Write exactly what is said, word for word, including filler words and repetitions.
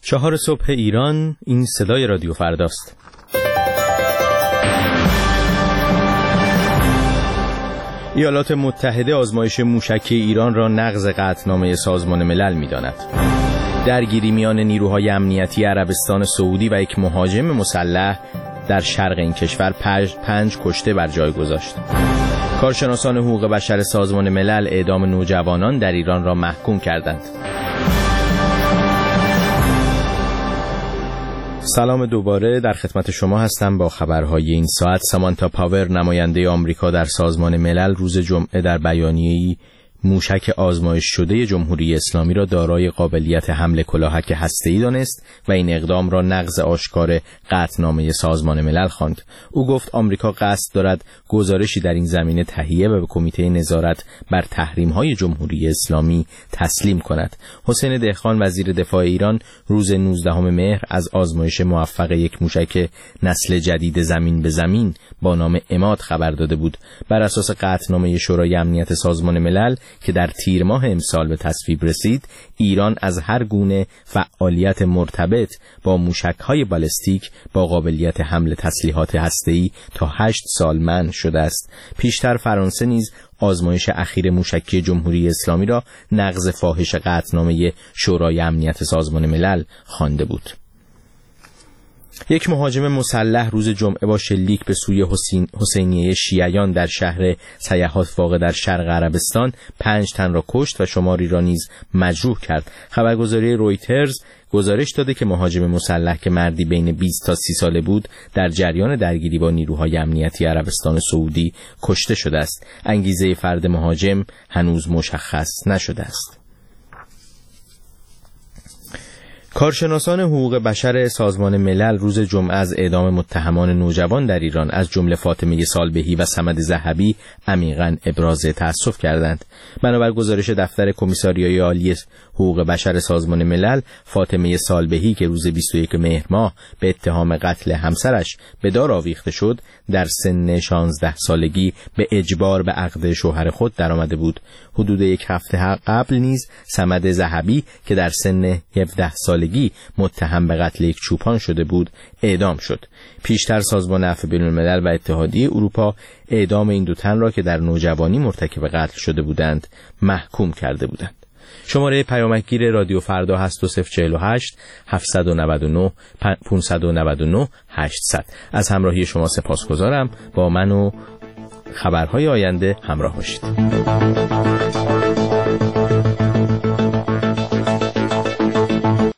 چهار صبح ایران، این صدای رادیو فرداست. ایالات متحده آزمایش موشکی ایران را نقض قطعنامه سازمان ملل می‌داند. درگیری میان نیروهای امنیتی عربستان سعودی و یک مهاجم مسلح در شرق این کشور پنج, پنج کشته بر جای گذاشت. کارشناسان حقوق بشر سازمان ملل اعدام نوجوانان در ایران را محکوم کردند. سلام دوباره، در خدمت شما هستم با خبرهای این ساعت. سامانتا پاور، نماینده آمریکا در سازمان ملل، روز جمعه در بیانیه‌ای موشک آزمایش شده جمهوری اسلامی را دارای قابلیت حمل کلاهک هسته‌ای دانست و این اقدام را نقض آشکار قطعنامه سازمان ملل خواند. او گفت آمریکا قصد دارد گزارشی در این زمینه تهیه و به کمیته نظارت بر تحریم‌های جمهوری اسلامی تسلیم کند. حسین دهقان، وزیر دفاع ایران، روز نوزدهم مهر از آزمایش موفق یک موشک نسل جدید زمین به زمین با نام عماد خبر داده بود. بر اساس قطعنامه شورای امنیت سازمان ملل که در تیر ماه امسال به تصویب رسید، ایران از هر گونه فعالیت مرتبط با موشک‌های بالستیک با قابلیت حمل تسلیحات هسته‌ای تا هشت سال منع شده است. پیشتر فرانسه نیز آزمایش اخیر موشکی جمهوری اسلامی را نقض فاحش قطعنامه شورای امنیت سازمان ملل خوانده بود. یک مهاجم مسلح روز جمعه با شلیک به سوی حسین حسینیه شیعیان در شهر سیاحات واقع در شرق عربستان پنج تن را کشت و شماری را نیز مجروح کرد. خبرگزاری رویترز گزارش داده که مهاجم مسلح که مردی بین بیست تا سی ساله بود در جریان درگیری با نیروهای امنیتی عربستان سعودی کشته شده است. انگیزه فرد مهاجم هنوز مشخص نشده است. کارشناسان حقوق بشر سازمان ملل روز جمعه از اعدام متهمان نوجوان در ایران از جمله فاطمه صالبهی و صمد ذهبی عمیقاً ابراز تأسف کردند. بنابر گزارش دفتر کمیساریای عالی حقوق بشر سازمان ملل، فاطمه صالبهی که روز بیست و یکم مهر ماه به اتهام قتل همسرش به دار آویخته شد، در سن شانزده سالگی به اجبار به عقد شوهر خود درآمده بود. حدود یک هفته قبل نیز صمد ذهبی که در سن هفده سالگی متهم به قتل یک چوپان شده بود اعدام شد. پیشتر سازمان عفو بین‌الملل و اتحادیه اروپا اعدام این دو تن را که در نوجوانی مرتکب قتل شده بودند محکوم کرده بودند. شماره پیامکگیر رادیو فردا هست دو صفر چهار هشت هفت نه نه پنج نه نه هشتصد. از همراهی شما سپاسگزارم. با من و خبرهای آینده همراه باشید.